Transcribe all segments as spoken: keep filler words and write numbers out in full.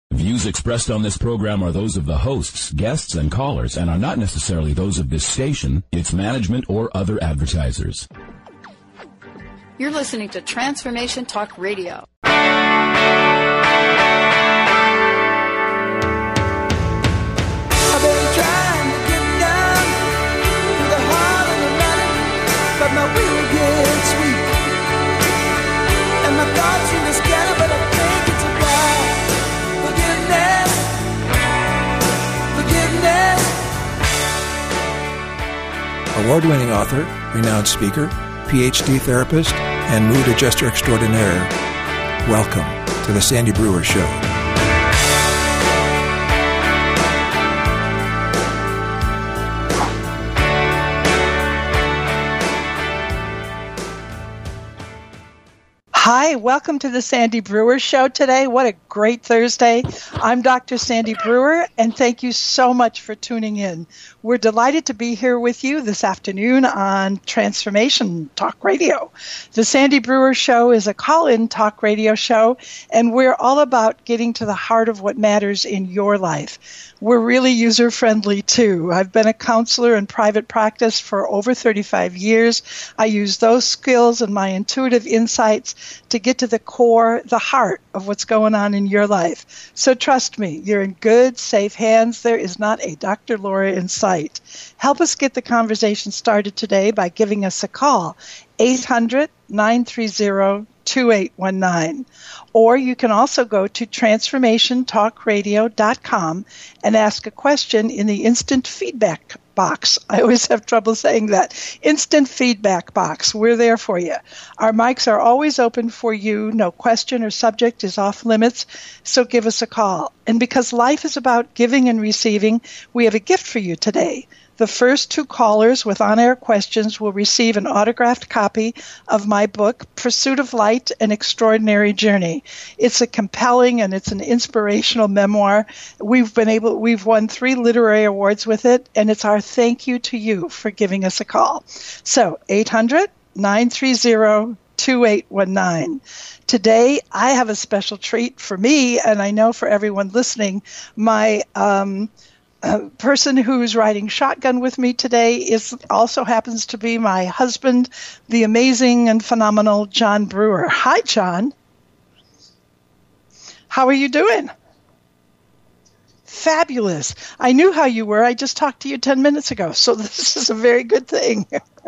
Views expressed on this program are those of the hosts, guests, and callers and are not necessarily those of this station, its management, or other advertisers. You're listening to Transformation Talk Radio. I've been trying to get down to the heart of the matter, but my will gets weak, and my thoughts seem to scatter, but I think it's a while. Forgiveness, forgiveness. Award-winning author, renowned speaker, P H D therapist, and mood adjuster extraordinaire. Welcome to the Sandy Brewer Show. Hi, welcome to the Sandy Brewer Show today. What a great Thursday. I'm Doctor Sandy Brewer, and thank you so much for tuning in. We're delighted to be here with you this afternoon on Transformation Talk Radio. The Sandy Brewer Show is a call-in talk radio show, and we're all about getting to the heart of what matters in your life. We're really user-friendly, too. I've been a counselor in private practice for over thirty-five years. I use those skills and my intuitive insights to get to the core, the heart of what's going on in your life. So trust me, you're in good, safe hands. There is not a Doctor Laura in sight. Help us get the conversation started today by giving us a call, eight hundred, nine three zero, two eight one nine. Or you can also go to transformation talk radio dot com and ask a question in the instant feedback box. I always have trouble saying that. Instant feedback box. We're there for you. Our mics are always open for you. No question or subject is off limits, so give us a call. And because life is about giving and receiving, we have a gift for you today. The first two callers with on-air questions will receive an autographed copy of my book, Pursuit of Light, An Extraordinary Journey. It's a compelling and it's an inspirational memoir. We've been able, we've won three literary awards with it, and it's our thank you to you for giving us a call. So, eight hundred, nine three zero, two eight one nine. Today, I have a special treat for me, and I know for everyone listening. My um, A person who's riding shotgun with me today is also happens to be my husband, the amazing and phenomenal John Brewer. Hi, John. How are you doing? Fabulous. I knew how you were. I just talked to you ten minutes ago, so this is a very good thing.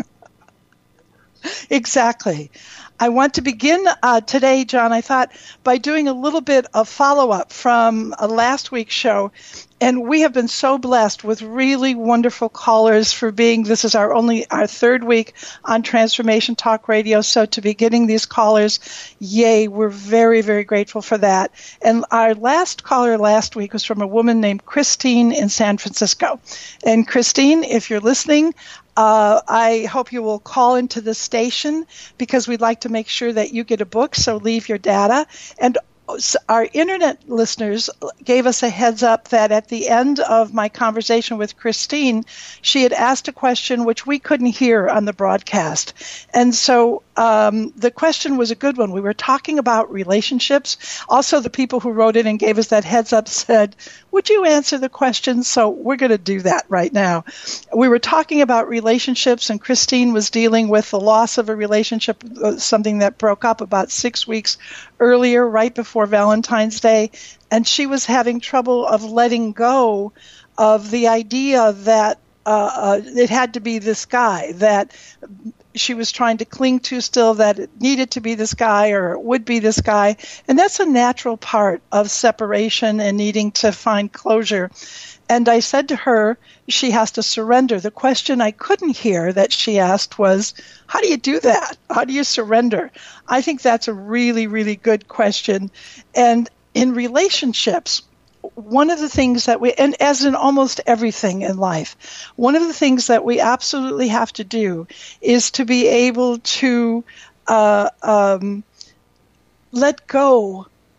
Exactly. I want to begin uh, today, John, I thought, by doing a little bit of follow-up from uh, last week's show. And we have been so blessed with really wonderful callers for being, this is our only, our third week on Transformation Talk Radio. So to be getting these callers, yay, we're very, very grateful for that. And our last caller last week was from a woman named Christine in San Francisco. And Christine, if you're listening, Uh, I hope you will call into the station because we'd like to make sure that you get a book, so leave your data. And our internet listeners gave us a heads up that at the end of my conversation with Christine, she had asked a question which we couldn't hear on the broadcast. And so um, the question was a good one. We were talking about relationships. Also, the people who wrote in and gave us that heads up said, would you answer the question? So we're going to do that right now. We were talking about relationships, and Christine was dealing with the loss of a relationship, something that broke up about six weeks earlier, right before Valentine's Day, and she was having trouble of letting go of the idea that uh, uh, it had to be this guy, that she was trying to cling to still, that it needed to be this guy or it would be this guy. And that's a natural part of separation and needing to find closure. And I said to her, she has to surrender. The question I couldn't hear that she asked was, how do you do that? How do you surrender? I think that's a really, really good question. And in relationships, one of the things that we, and as in almost everything in life, one of the things that we absolutely have to do is to be able to uh, um, let go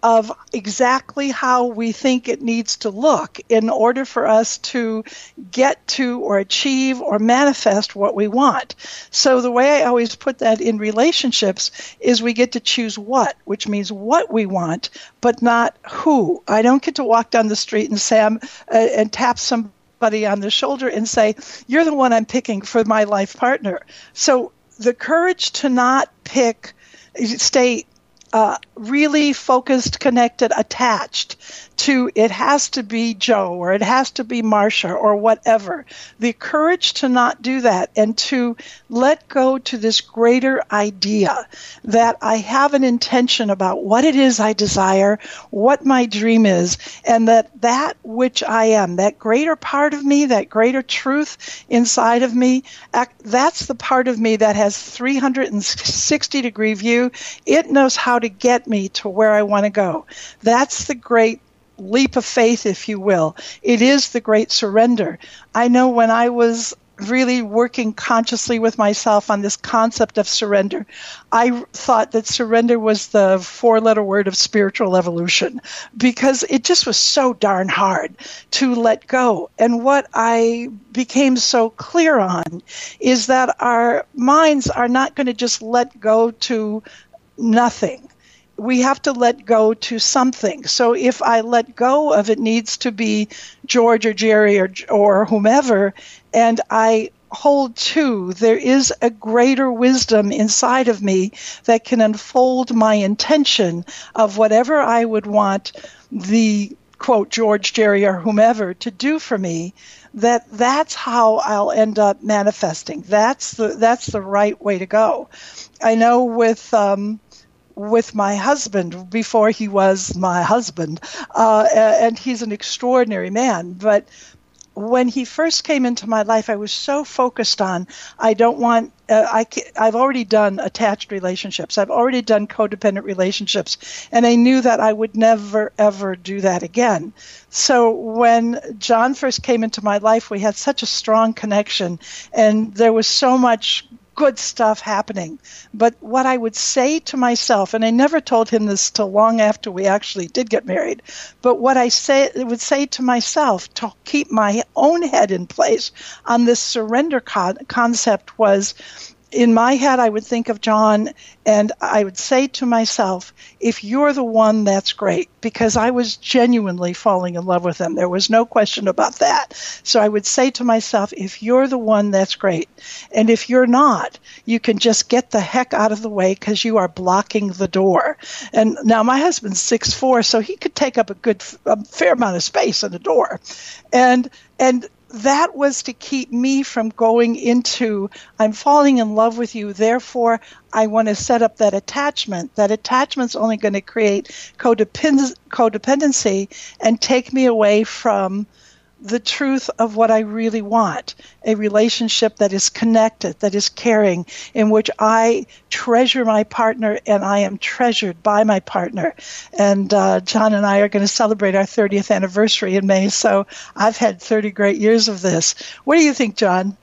of exactly how we think it needs to look in order for us to get to or achieve or manifest what we want. So the way I always put that in relationships is we get to choose what, which means what we want, but not who. I don't get to walk down the street and say I'm, uh, and tap somebody on the shoulder and say, you're the one I'm picking for my life partner. So the courage to not pick, stay uh, really focused, connected, attached to it has to be Joe or it has to be Marcia or whatever. The courage to not do that and to let go to this greater idea that I have an intention about what it is I desire, what my dream is, and that that which I am, that greater part of me, that greater truth inside of me, that's the part of me that has three hundred sixty degree view. It knows how to get me to where I want to go. That's the great leap of faith, if you will. It is the great surrender. I know when I was really working consciously with myself on this concept of surrender, I thought that surrender was the four-letter word of spiritual evolution because it just was so darn hard to let go. And what I became so clear on is that our minds are not going to just let go to nothing. We have to let go to something. So if I let go of it needs to be George or Jerry or, or whomever, and I hold to, there is a greater wisdom inside of me that can unfold my intention of whatever I would want the, quote, George, Jerry, or whomever to do for me, that that's how I'll end up manifesting. That's the, that's the right way to go. I know with... Um, with my husband before he was my husband, uh, and he's an extraordinary man. But when he first came into my life, I was so focused on, I don't want, uh, I, I've already done attached relationships. I've already done codependent relationships. And I knew that I would never, ever do that again. So when John first came into my life, we had such a strong connection, and there was so much good stuff happening. But what I would say to myself, and I never told him this till long after we actually did get married, but what I say would say to myself to keep my own head in place on this surrender con- concept was, in my head, I would think of John and I would say to myself, if you're the one, that's great, because I was genuinely falling in love with him. There was no question about that. So I would say to myself, if you're the one, that's great. And if you're not, you can just get the heck out of the way because you are blocking the door. And now my husband's six foot four, so he could take up a good, a fair amount of space in the door. And, and, that was to keep me from going into, I'm falling in love with you, therefore I want to set up that attachment. That attachment's only going to create codepend- codependency and take me away from the truth of what I really want, a relationship that is connected, that is caring, in which I treasure my partner and I am treasured by my partner. And uh, John and I are going to celebrate our thirtieth anniversary in May, so I've had thirty great years of this. What do you think, John?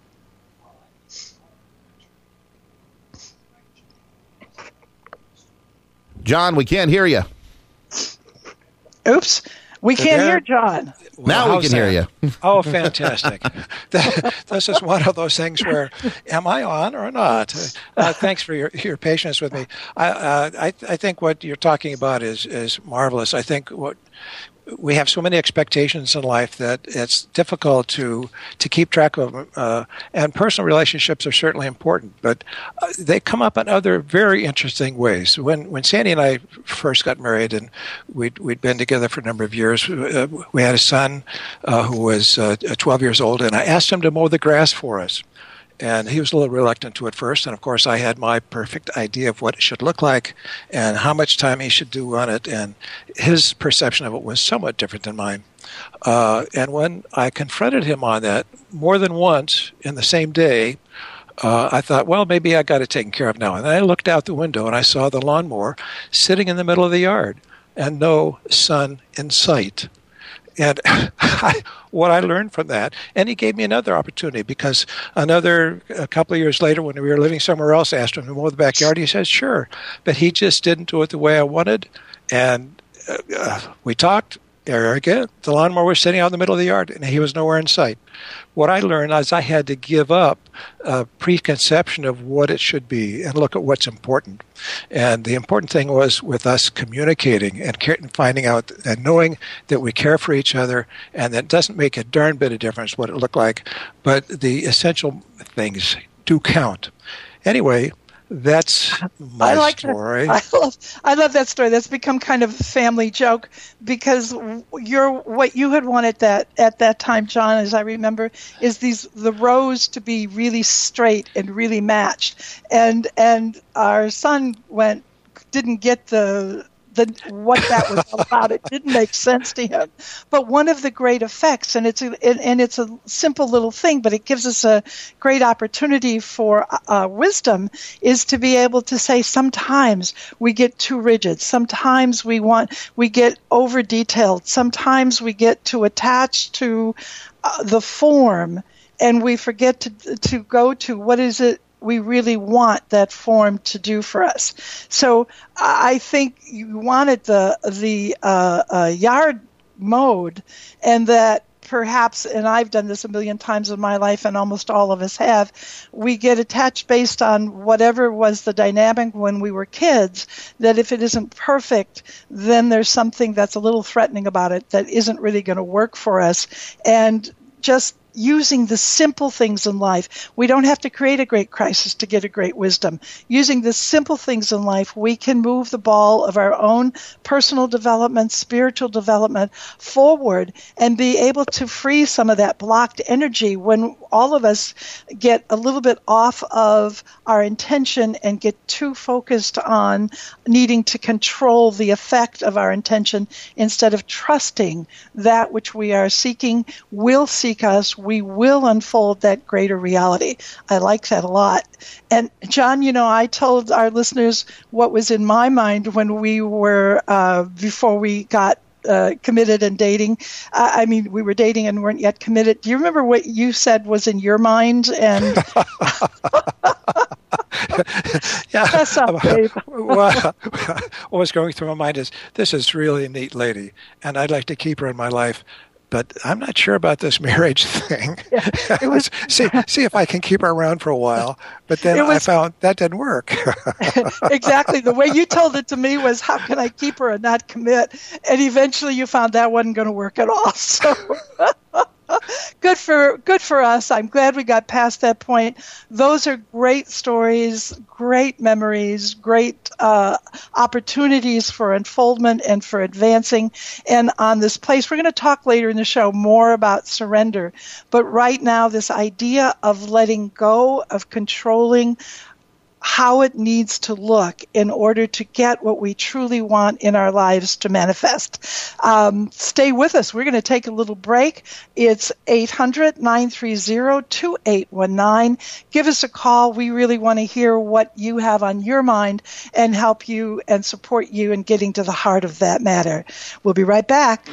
John, we can't hear you. Oops. We can't hear John. Well, now we can hear you. Oh, fantastic. This is one of those things where, am I on or not? Uh, thanks for your, your patience with me. I, uh, I I think what you're talking about is, is marvelous. I think what we have so many expectations in life that it's difficult to to keep track of them. Uh, and personal relationships are certainly important, but uh, they come up in other very interesting ways. When when Sandy and I first got married, and we'd, we'd been together for a number of years, uh, we had a son uh, who was uh, twelve years old, and I asked him to mow the grass for us. And he was a little reluctant to at first. And, of course, I had my perfect idea of what it should look like and how much time he should do on it. And his perception of it was somewhat different than mine. Uh, and when I confronted him on that more than once in the same day, uh, I thought, well, maybe I got it taken care of now. And then I looked out the window and I saw the lawnmower sitting in the middle of the yard and no sun in sight. And I, what I learned from that, and he gave me another opportunity because another a couple of years later when we were living somewhere else, I asked him to mow the backyard. He said, sure, but he just didn't do it the way I wanted. And uh, we talked. Erica, the lawnmower was sitting out in the middle of the yard, and he was nowhere in sight. What I learned is I had to give up a preconception of what it should be and look at what's important. And the important thing was with us communicating and finding out and knowing that we care for each other, and that doesn't make a darn bit of difference what it looked like, but the essential things do count. Anyway, that's my I like story. That. I love, I love that story. That's become kind of a family joke because you're what you had wanted that at that time, John, as I remember, is these the rows to be really straight and really matched. And and our son went didn't get the the what that was about. It didn't make sense to him. But one of the great effects, and it's a, and it's a simple little thing, but it gives us a great opportunity for uh, wisdom, is to be able to say sometimes we get too rigid. Sometimes we want we get over detailed. Sometimes we get too attached to uh, the form, and we forget to to go to what is it we really want that form to do for us. So I think you wanted the the uh, uh, yard mowed, and that perhaps, and I've done this a million times in my life, and almost all of us have, we get attached based on whatever was the dynamic when we were kids, that if it isn't perfect, then there's something that's a little threatening about it that isn't really going to work for us. And just using the simple things in life. We don't have to create a great crisis to get a great wisdom. Using the simple things in life, we can move the ball of our own personal development, spiritual development forward, and be able to free some of that blocked energy when all of us get a little bit off of our intention and get too focused on needing to control the effect of our intention instead of trusting that which we are seeking will seek us. We will unfold that greater reality. I like that a lot. And John, you know, I told our listeners what was in my mind when we were, uh, before we got uh, committed and dating. Uh, I mean, we were dating and weren't yet committed. Do you remember what you said was in your mind? And yeah. That's up, babe. Well, what was going through my mind is, this is really a neat lady, and I'd like to keep her in my life. But I'm not sure about this marriage thing. Yeah, it was, see, see if I can keep her around for a while. But then was, I found that didn't work. Exactly. The way you told it to me was, how can I keep her and not commit? And eventually you found that wasn't going to work at all. So good for good for us. I'm glad we got past that point. Those are great stories, great memories, great uh, opportunities for unfoldment and for advancing. And on this place, we're going to talk later in the show more about surrender. But right now, this idea of letting go, of controlling how it needs to look in order to get what we truly want in our lives to manifest. Um, stay with us. We're going to take a little break. It's eight hundred, nine three zero, two eight one nine. Give us a call. We really want to hear what you have on your mind and help you and support you in getting to the heart of that matter. We'll be right back.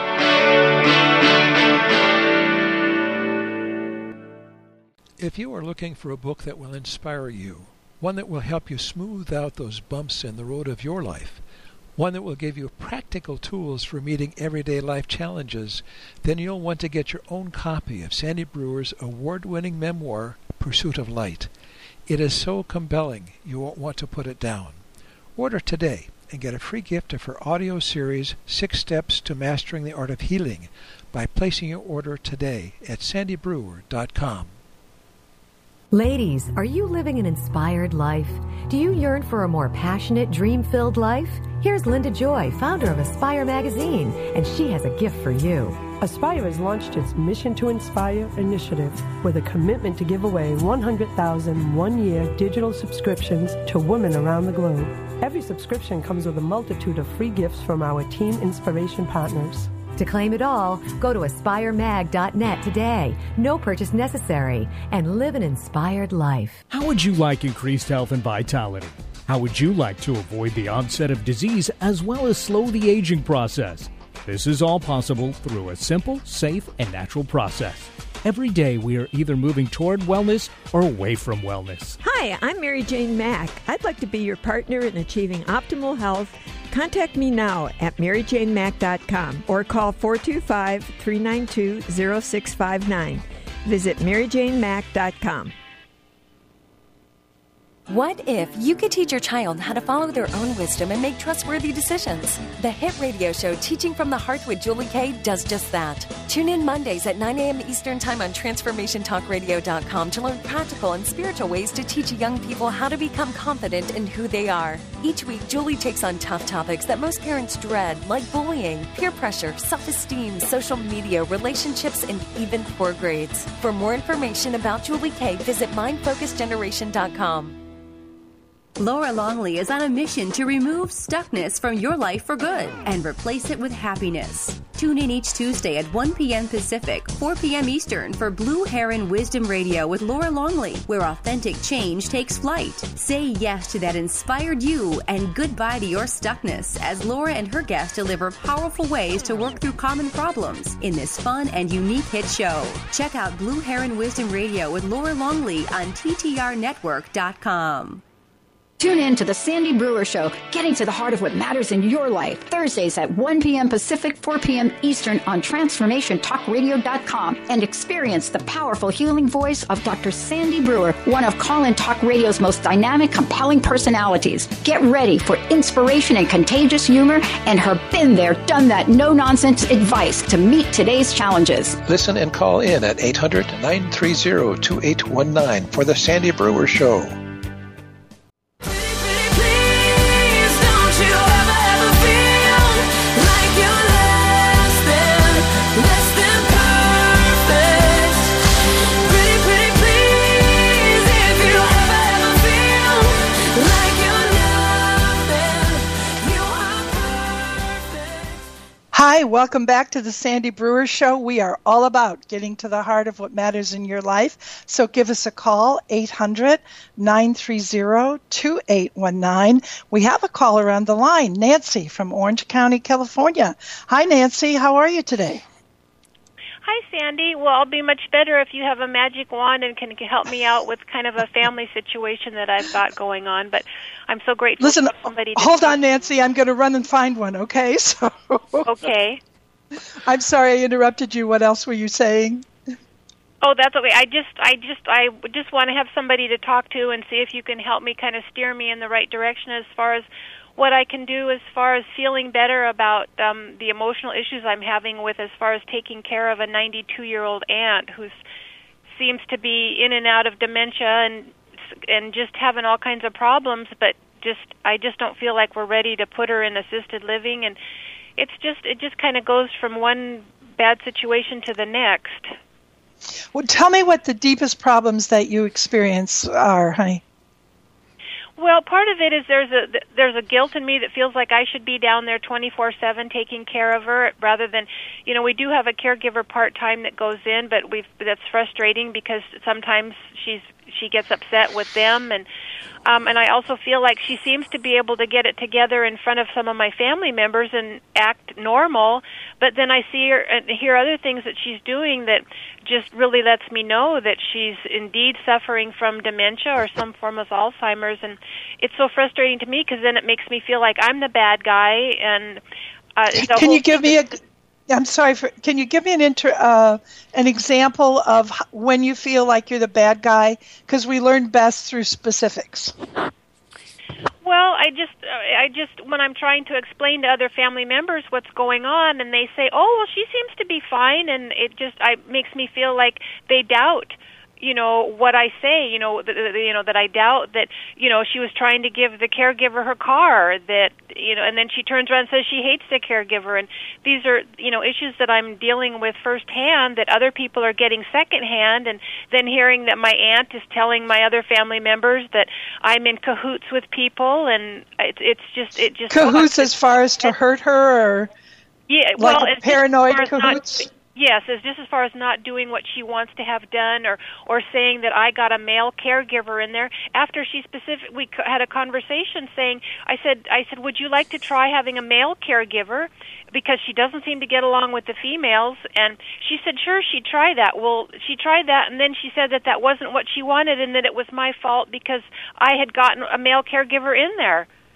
If you are looking for a book that will inspire you, one that will help you smooth out those bumps in the road of your life, one that will give you practical tools for meeting everyday life challenges, then you'll want to get your own copy of Sandy Brewer's award-winning memoir, Pursuit of Light. It is so compelling, you won't want to put it down. Order today and get a free gift of her audio series, Six Steps to Mastering the Art of Healing, by placing your order today at sandy brewer dot com. Ladies, are you living an inspired life? Do you yearn for a more passionate, dream-filled life? Here's Linda Joy, founder of Aspire Magazine, and she has a gift for you. Aspire has launched its Mission to Inspire initiative with a commitment to give away one hundred thousand one-year digital subscriptions to women around the globe. Every subscription comes with a multitude of free gifts from our team inspiration partners. To claim it all, go to aspire mag dot net today. No purchase necessary, and live an inspired life. How would you like increased health and vitality? How would you like to avoid the onset of disease as well as slow the aging process? This is all possible through a simple, safe, and natural process. Every day we are either moving toward wellness or away from wellness. Hi, I'm Mary Jane Mack. I'd like to be your partner in achieving optimal health Contact me now at mary jane mack dot com or call four two five, three nine two, zero six five nine. Visit mary jane mack dot com. What if you could teach your child how to follow their own wisdom and make trustworthy decisions? The hit radio show Teaching from the Heart with Julie Kay does just that. Tune in Mondays at nine a.m. Eastern Time on transformation talk radio dot com to learn practical and spiritual ways to teach young people how to become confident in who they are. Each week, Julie takes on tough topics that most parents dread, like bullying, peer pressure, self-esteem, social media, relationships, and even poor grades. For more information about Julie Kay, visit mind focus generation dot com. Laura Longley is on a mission to remove stuckness from your life for good and replace it with happiness. Tune in each Tuesday at one p.m. Pacific, four p.m. Eastern for Blue Heron Wisdom Radio with Laura Longley, where authentic change takes flight. Say yes to that inspired you and goodbye to your stuckness as Laura and her guests deliver powerful ways to work through common problems in this fun and unique hit show. Check out Blue Heron Wisdom Radio with Laura Longley on T T R network dot com. Tune in to the Sandy Brewer Show, getting to the heart of what matters in your life. Thursdays at one p.m. Pacific, four p.m. Eastern on transformation talk radio dot com, and experience the powerful healing voice of Doctor Sandy Brewer, one of Call-In Talk Radio's most dynamic, compelling personalities. Get ready for inspiration and contagious humor and her been there, done that, no-nonsense advice to meet today's challenges. Listen and call in at eight hundred, nine three zero, two eight one nine for the Sandy Brewer Show. Hi, welcome back to the Sandy Brewer Show. We are all about getting to the heart of what matters in your life. So give us a call, eight hundred, nine three zero, two eight one nine. We have a caller on the line, Nancy from Orange County, California. Hi, Nancy. How are you today? Hi, Sandy. Well, I'll be much better if you have a magic wand and can help me out with kind of a family situation that I've got going on. But I'm so grateful Listen, for somebody to hold talk. on, Nancy. I'm going to run and find one, okay? So. Okay. I'm sorry I interrupted you. What else were you saying? Oh, that's okay. I just, I just, I just want to have somebody to talk to and see if you can help me kind of steer me in the right direction as far as what I can do as far as feeling better about um, the emotional issues I'm having with as far as taking care of a ninety-two-year-old aunt who seems to be in and out of dementia and and just having all kinds of problems, but just I just don't feel like we're ready to put her in assisted living, and it's just it just kind of goes from one bad situation to the next. Well, tell me what the deepest problems that you experience are, honey. Well, part of it is there's a there's a guilt in me that feels like I should be down there twenty-four seven taking care of her rather than, you know, we do have a caregiver part-time that goes in, but we've that's frustrating because sometimes she's she gets upset with them, and um, and I also feel like she seems to be able to get it together in front of some of my family members and act normal, but then I see her and hear other things that she's doing that just really lets me know that she's indeed suffering from dementia or some form of Alzheimer's, and it's so frustrating to me because then it makes me feel like I'm the bad guy. And uh, can you give me a? I'm sorry. For, can you give me an inter, uh, an example of when you feel like you're the bad guy? Because we learn best through specifics. Well, I just, I just, when I'm trying to explain to other family members what's going on, and they say, "Oh, well, she seems to be fine," and it just, I makes me feel like they doubt, you know, what I say, you know, the, the, you know, that I doubt that, you know, she was trying to give the caregiver her car, that, you know, and then she turns around and says she hates the caregiver, and these are, you know, issues that I'm dealing with firsthand that other people are getting secondhand, and then hearing that my aunt is telling my other family members that I'm in cahoots with people, and it, it's just, it just... Cahoots as far as to hurt her, or yeah, like well, a paranoid cahoots? Not, Yes, it's just as far as not doing what she wants to have done, or or saying that I got a male caregiver in there. After she specific, we had a conversation saying, I said, I said, would you like to try having a male caregiver because she doesn't seem to get along with the females? And she said, sure, she'd try that. Well, she tried that, and then she said that that wasn't what she wanted, and that it was my fault because I had gotten a male caregiver in there.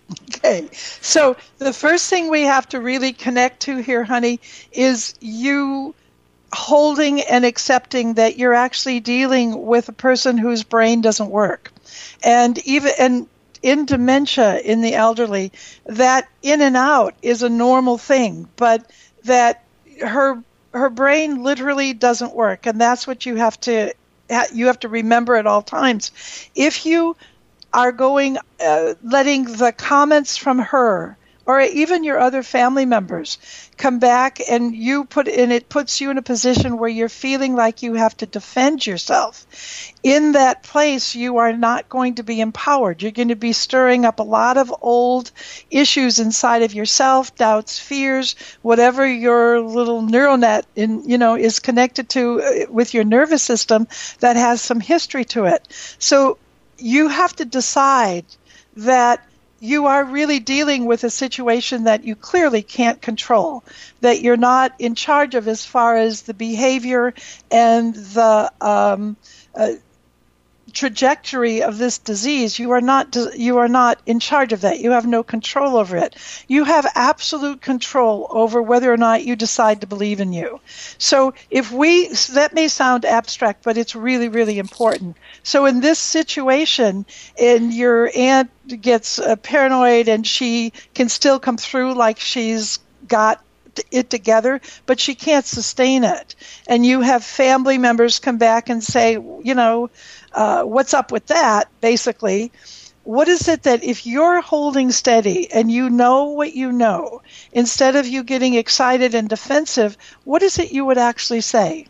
Okay, so the first thing we have to really connect to here, honey, is you holding and accepting that you're actually dealing with a person whose brain doesn't work. And even and in dementia in the elderly, that in and out is a normal thing, but that her her brain literally doesn't work, and that's what you have to you have to remember at all times. If you are going, uh, letting the comments from her or even your other family members come back and you put and it puts you in a position where you're feeling like you have to defend yourself. In that place, you are not going to be empowered. You're going to be stirring up a lot of old issues inside of yourself, doubts, fears, whatever your little neural net in, you know, is connected to uh, with your nervous system that has some history to it. So you have to decide that you are really dealing with a situation that you clearly can't control, that you're not in charge of as far as the behavior and the um, uh, trajectory of this disease. You are not you are not in charge of that. You have no control over it. You have absolute control over whether or not you decide to believe in you. So if we, that may sound abstract, but it's really, really important. So in this situation, and your aunt gets uh, paranoid and she can still come through like she's got it together, but she can't sustain it. And you have family members come back and say, you know, uh, what's up with that, basically. What is it that if you're holding steady and you know what you know, instead of you getting excited and defensive, what is it you would actually say?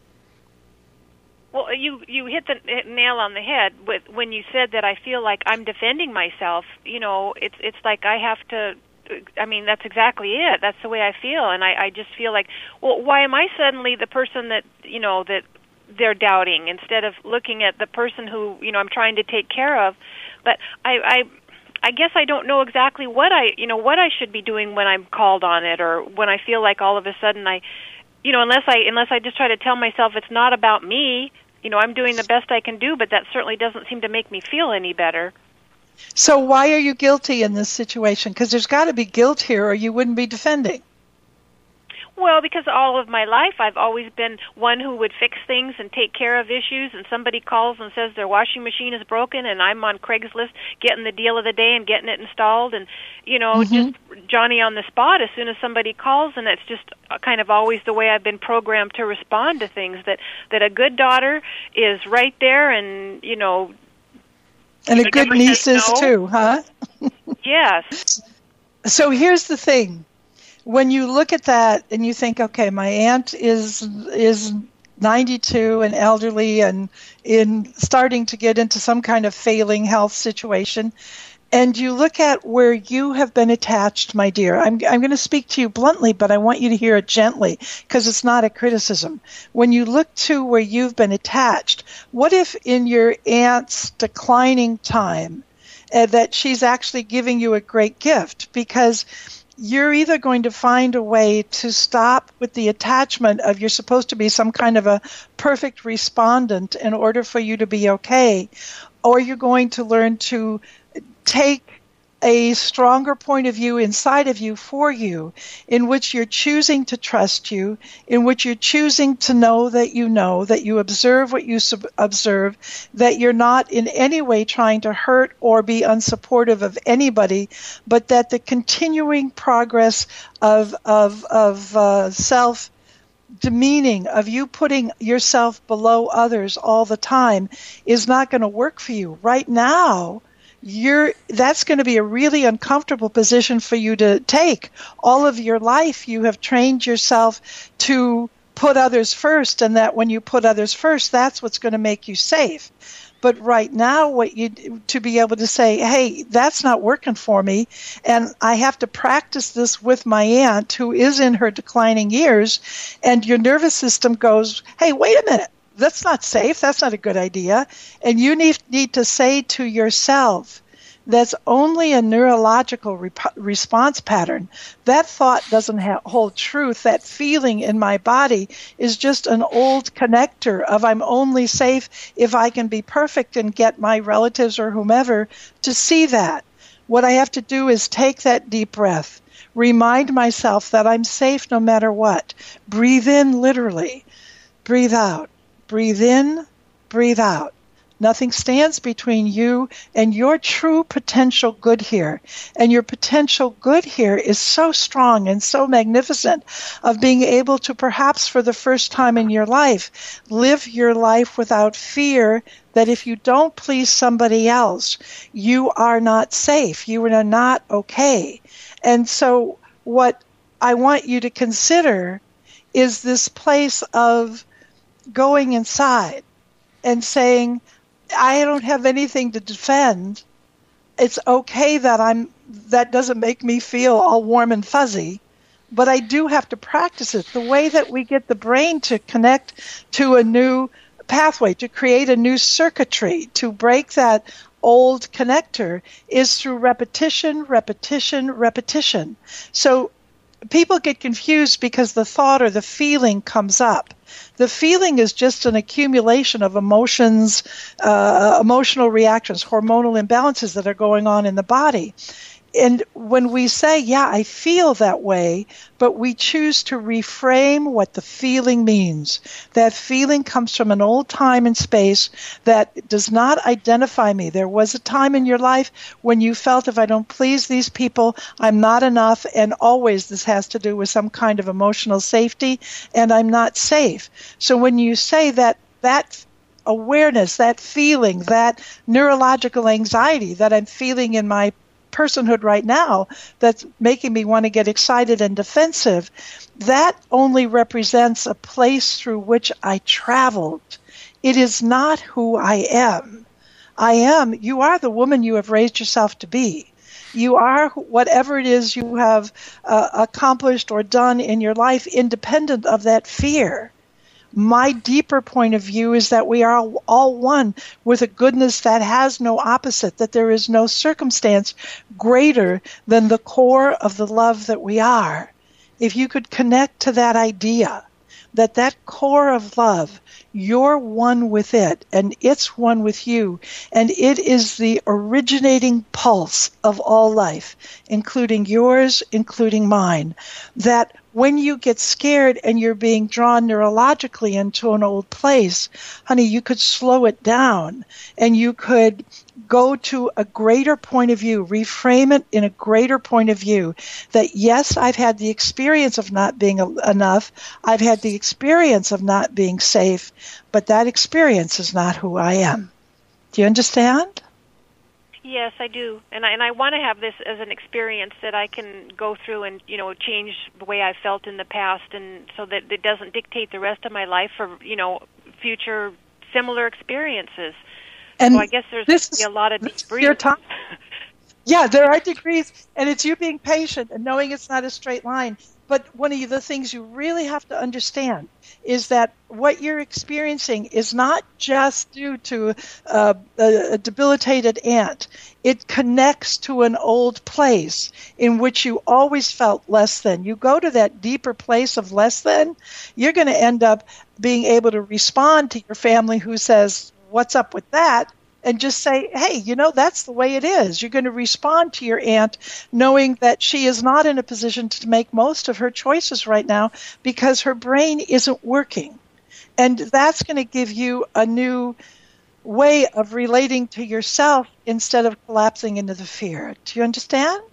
Well, you you hit the nail on the head with when you said that I feel like I'm defending myself. You know, it's it's like I have to. I mean, that's exactly it. That's the way I feel, and I, I just feel like, well, why am I suddenly the person that you know that they're doubting instead of looking at the person who you know I'm trying to take care of? But I, I, I guess I don't know exactly what I you know what I should be doing when I'm called on it, or when I feel like all of a sudden I, you know, unless I unless I just try to tell myself it's not about me. You know, I'm doing the best I can do, but that certainly doesn't seem to make me feel any better. So why are you guilty in this situation? Because there's got to be guilt here, or you wouldn't be defending. Well, because all of my life I've always been one who would fix things and take care of issues, and somebody calls and says their washing machine is broken, and I'm on Craigslist getting the deal of the day and getting it installed, and, you know, mm-hmm. just Johnny on the spot as soon as somebody calls, and it's just kind of always the way I've been programmed to respond to things, that, that a good daughter is right there and, you know... And a good niece is no. too, huh? Yes. So here's the thing. When you look at that and you think, okay, my aunt is is ninety-two and elderly and in starting to get into some kind of failing health situation, and you look at where you have been attached, my dear, I'm, I'm going to speak to you bluntly, but I want you to hear it gently because it's not a criticism. When you look to where you've been attached, what if in your aunt's declining time uh, that she's actually giving you a great gift? Because you're either going to find a way to stop with the attachment of you're supposed to be some kind of a perfect respondent in order for you to be okay, or you're going to learn to take a stronger point of view inside of you for you, in which you're choosing to trust you, in which you're choosing to know that you know, that you observe what you sub- observe, that you're not in any way trying to hurt or be unsupportive of anybody, but that the continuing progress of of of uh, self demeaning, of you putting yourself below others all the time, is not going to work for you right now. You're, that's going to be a really uncomfortable position for you to take. All of your life you have trained yourself to put others first, and that when you put others first, that's what's going to make you safe. But right now, what you to be able to say, hey, that's not working for me, and I have to practice this with my aunt who is in her declining years, and your nervous system goes, hey, wait a minute. That's not safe. That's not a good idea. And you need, need to say to yourself, that's only a neurological rep- response pattern. That thought doesn't ha- hold truth. That feeling in my body is just an old connector of I'm only safe if I can be perfect and get my relatives or whomever to see that. What I have to do is take that deep breath, remind myself that I'm safe no matter what. Breathe in literally. Breathe out. Breathe in, breathe out. Nothing stands between you and your true potential good here. And your potential good here is so strong and so magnificent of being able to perhaps for the first time in your life live your life without fear that if you don't please somebody else, you are not safe. You are not okay. And so what I want you to consider is this place of going inside and saying, I don't have anything to defend. It's okay that I'm that doesn't make me feel all warm and fuzzy, but I do have to practice it. The way that we get the brain to connect to a new pathway, to create a new circuitry, to break that old connector is through repetition, repetition, repetition. So people get confused because the thought or the feeling comes up. The feeling is just an accumulation of emotions, uh, emotional reactions, hormonal imbalances that are going on in the body. And when we say, yeah, I feel that way, but we choose to reframe what the feeling means. That feeling comes from an old time and space that does not identify me. There was a time in your life when you felt if I don't please these people, I'm not enough, and always this has to do with some kind of emotional safety, and I'm not safe. So when you say that, that awareness, that feeling, that neurological anxiety that I'm feeling in my personhood right now that's making me want to get excited and defensive, that only represents a place through which I traveled. It is not who I am. I am, you are the woman you have raised yourself to be. You are whatever it is you have uh, accomplished or done in your life independent of that fear. My deeper point of view is that we are all one with a goodness that has no opposite, that there is no circumstance greater than the core of the love that we are. If you could connect to that idea, that that core of love, you're one with it, and it's one with you, and it is the originating pulse of all life, including yours, including mine, that when you get scared and you're being drawn neurologically into an old place, honey, you could slow it down and you could go to a greater point of view, reframe it in a greater point of view that, yes, I've had the experience of not being enough. I've had the experience of not being safe, but that experience is not who I am. Do you understand? Yes, I do, and I and I want to have this as an experience that I can go through and you know change the way I felt in the past, and so that it doesn't dictate the rest of my life for you know future similar experiences. And so I guess there's this a lot of degrees. Your time. Yeah, there are degrees, and it's you being patient and knowing it's not a straight line. But one of the things you really have to understand is that what you're experiencing is not just due to uh, a, a debilitated aunt. It connects to an old place in which you always felt less than. You go to that deeper place of less than, you're going to end up being able to respond to your family who says, what's up with that? And just say, hey, you know, that's the way it is. You're going to respond to your aunt knowing that she is not in a position to make most of her choices right now because her brain isn't working. And that's going to give you a new way of relating to yourself instead of collapsing into the fear. Do you understand?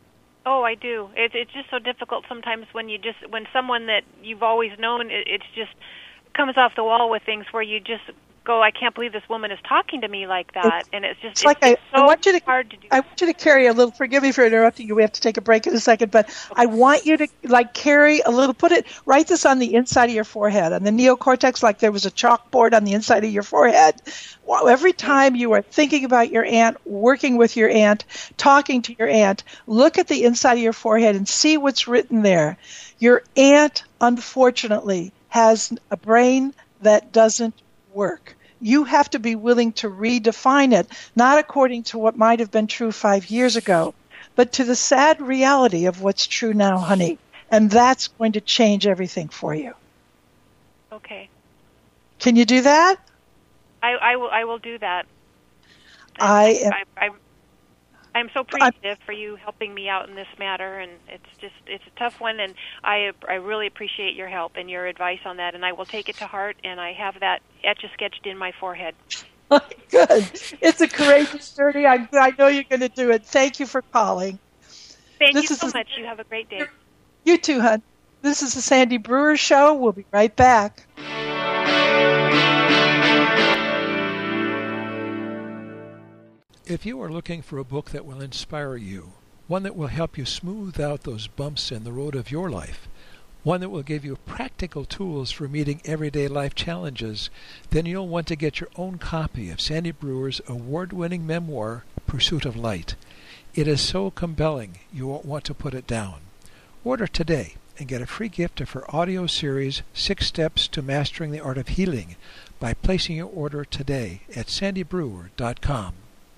Oh, I do. It, it's just so difficult sometimes when you just, when someone that you've always known, it, it's just comes off the wall with things where you just go, I can't believe this woman is talking to me like that, it's, and it's just it's it's, like it's I, so I want you to, hard to do. I want you to carry a little. Forgive me for interrupting you. We have to take a break in a second, but I want you to like carry a little. Put it. Write this on the inside of your forehead, on the neocortex, like there was a chalkboard on the inside of your forehead. Well, every time you are thinking about your aunt, working with your aunt, talking to your aunt, look at the inside of your forehead and see what's written there. Your aunt, unfortunately, has a brain that doesn't work. You have to be willing to redefine it, not according to what might have been true five years ago, but to the sad reality of what's true now, honey. And that's going to change everything for you. Okay. Can you do that? I, I will. I will do that. I am. I, I, I'm so appreciative for you helping me out in this matter, and it's just it's a tough one, and I I really appreciate your help and your advice on that, and I will take it to heart, and I have that etch-a-sketched in my forehead. Good. It's a courageous journey. I, I know you're going to do it. Thank you for calling. Thank this you so a, much. You have a great day. You too, hon. This is the Sandy Brewer Show. We'll be right back. If you are looking for a book that will inspire you, one that will help you smooth out those bumps in the road of your life, one that will give you practical tools for meeting everyday life challenges, then you'll want to get your own copy of Sandy Brewer's award-winning memoir, Pursuit of Light. It is so compelling you won't want to put it down. Order today and get a free gift of her audio series, Six Steps to Mastering the Art of Healing, by placing your order today at sandy brewer dot com.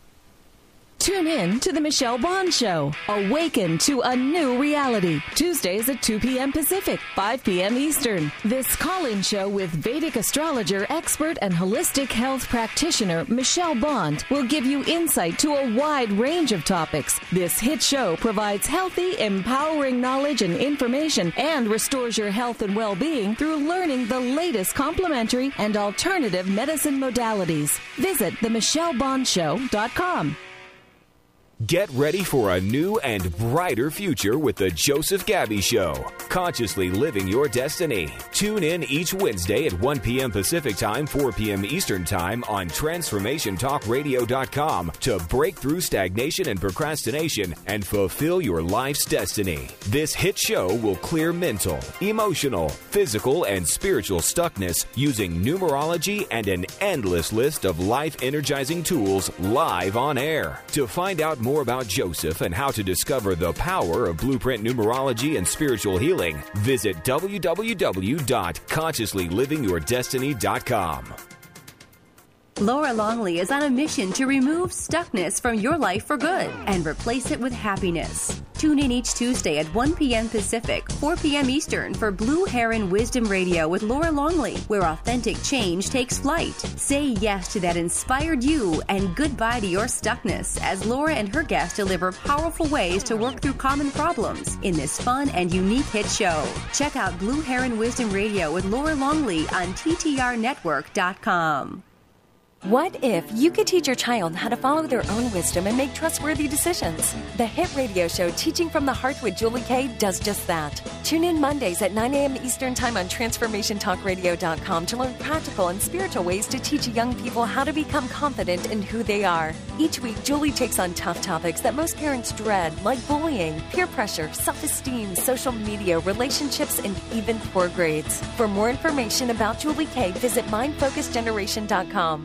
Tune in to The Michelle Bond Show. Awaken to a new reality. Tuesdays at two p.m. Pacific, five p.m. Eastern. This call-in show with Vedic astrologer, expert, and holistic health practitioner Michelle Bond will give you insight to a wide range of topics. This hit show provides healthy, empowering knowledge and information and restores your health and well-being through learning the latest complementary and alternative medicine modalities. Visit the michelle bond show dot com. Get ready for a new and brighter future with the Joseph Gabby Show. Consciously living your destiny. Tune in each Wednesday at one p.m. Pacific Time, four p.m. Eastern Time on transformation talk radio dot com to break through stagnation and procrastination and fulfill your life's destiny. This hit show will clear mental, emotional, physical, and spiritual stuckness using numerology and an endless list of life-energizing tools live on air. To find out more about Joseph and how to discover the power of blueprint numerology and spiritual healing, visit w w w dot consciously living your destiny dot com. Laura Longley is on a mission to remove stuckness from your life for good and replace it with happiness. Tune in each Tuesday at one p.m. Pacific, four p.m. Eastern for Blue Heron Wisdom Radio with Laura Longley, where authentic change takes flight. Say yes to that inspired you and goodbye to your stuckness as Laura and her guests deliver powerful ways to work through common problems in this fun and unique hit show. Check out Blue Heron Wisdom Radio with Laura Longley on t t r network dot com. What if you could teach your child how to follow their own wisdom and make trustworthy decisions? The hit radio show Teaching from the Heart with Julie Kay does just that. Tune in Mondays at nine a.m. Eastern Time on transformation talk radio dot com to learn practical and spiritual ways to teach young people how to become confident in who they are. Each week, Julie takes on tough topics that most parents dread, like bullying, peer pressure, self-esteem, social media, relationships, and even poor grades. For more information about Julie Kay, visit mind focus generation dot com.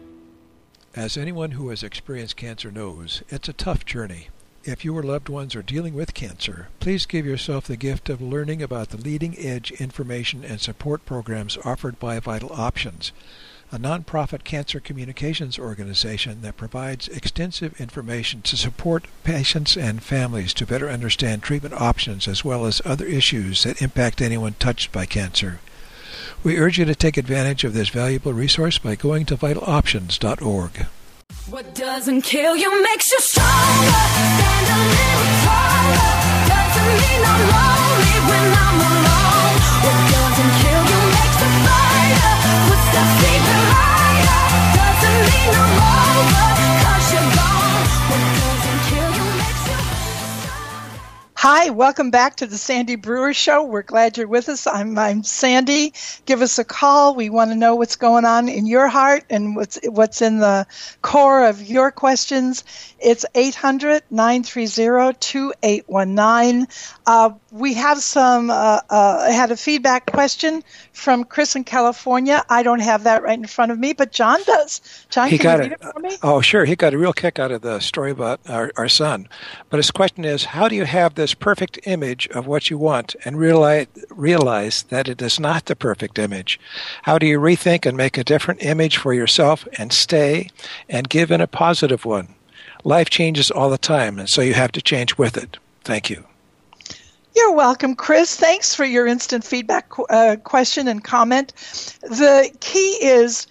As anyone who has experienced cancer knows, it's a tough journey. If you or loved ones are dealing with cancer, please give yourself the gift of learning about the leading-edge information and support programs offered by Vital Options, a nonprofit cancer communications organization that provides extensive information to support patients and families to better understand treatment options as well as other issues that impact anyone touched by cancer. We urge you to take advantage of this valuable resource by going to vital options dot org. What doesn't kill you makes you stronger. Stand a little taller. Doesn't mean I'm lonely when I'm alone. What doesn't kill you makes a fighter. Puts the secret higher. Doesn't mean I'm over, 'cause you're gone. What doesn't kill you makes you stronger. Hi, welcome back to the Sandy Brewer Show. We're glad you're with us. I'm, I'm Sandy. Give us a call. We want to know what's going on in your heart and what's what's in the core of your questions. It's eight hundred, nine three zero, two eight one nine. Uh, we have some, uh, uh, had a feedback question from Chris in California. I don't have that right in front of me, but John does. John, he can got you read it. it for me? Oh, sure. He got a real kick out of the story about our, our son. But his question is, how do you have this perfect image of what you want and realize, realize that it is not the perfect image? How do you rethink and make a different image for yourself and stay and give in a positive one? Life changes all the time, and so you have to change with it. Thank you. You're welcome, Chris. Thanks for your instant feedback uh, question and comment. The key is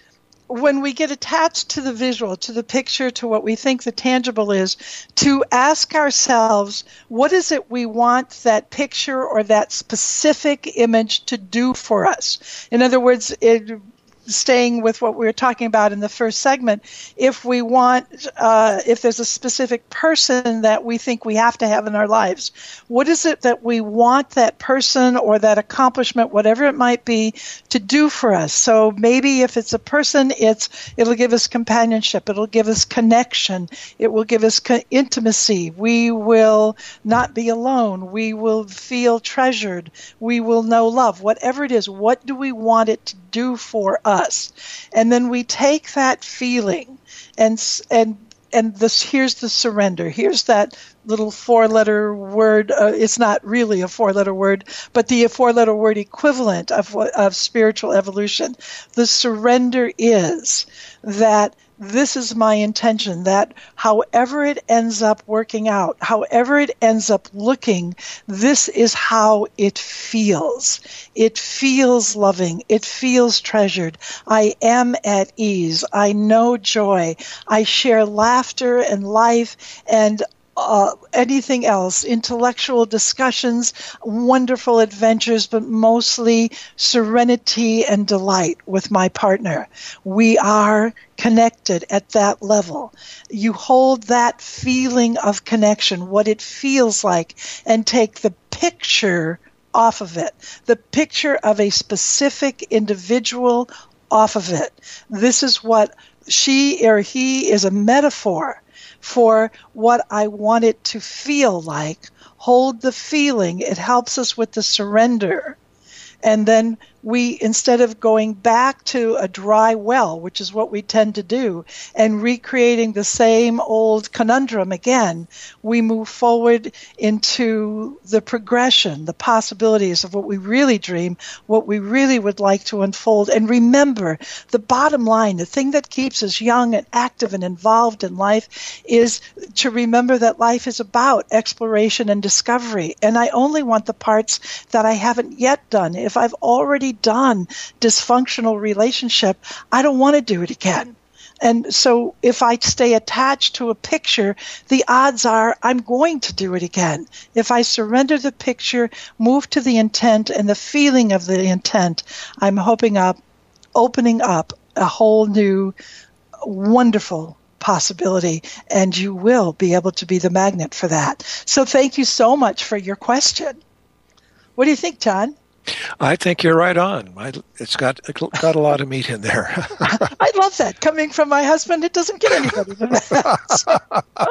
when we get attached to the visual, to the picture, to what we think the tangible is, to ask ourselves, what is it we want that picture or that specific image to do for us? In other words, it, staying with what we were talking about in the first segment, if we want, uh, if there's a specific person that we think we have to have in our lives, what is it that we want that person or that accomplishment, whatever it might be, to do for us? So maybe if it's a person, it's it'll give us companionship, it'll give us connection, it will give us co- intimacy. We will not be alone. We will feel treasured. We will know love. Whatever it is, what do we want it to do for us? Us. And then we take that feeling and and and this here's the surrender. Here's that little four-letter word. Uh, it's not really a four-letter word, but the four-letter word equivalent of of spiritual evolution. The surrender is that this is my intention, that however it ends up working out, however it ends up looking, this is how it feels. It feels loving. It feels treasured. I am at ease. I know joy. I share laughter and life and Uh, anything else, intellectual discussions, wonderful adventures, but mostly serenity and delight with my partner. We are connected at that level. You hold that feeling of connection, what it feels like, and take the picture off of it, the picture of a specific individual off of it. This is what she or he is a metaphor for what I want it to feel like. Hold the feeling. It helps us with the surrender. And then we, instead of going back to a dry well, which is what we tend to do, and recreating the same old conundrum again, we move forward into the progression, the possibilities of what we really dream, what we really would like to unfold. And remember, the bottom line, the thing that keeps us young and active and involved in life, is to remember that life is about exploration and discovery. And I only want the parts that I haven't yet done. If I've already done dysfunctional relationship, I don't want to do it again. And so if I stay attached to a picture, the odds are I'm going to do it again. If I surrender the picture, move to the intent and the feeling of the intent, I'm hoping up, opening up a whole new, wonderful possibility, and you will be able to be the magnet for that. So thank you so much for your question. What do you think, John? I think you're right on. I, it's got got a lot of meat in there. I love that. Coming from my husband, it doesn't get any better than that.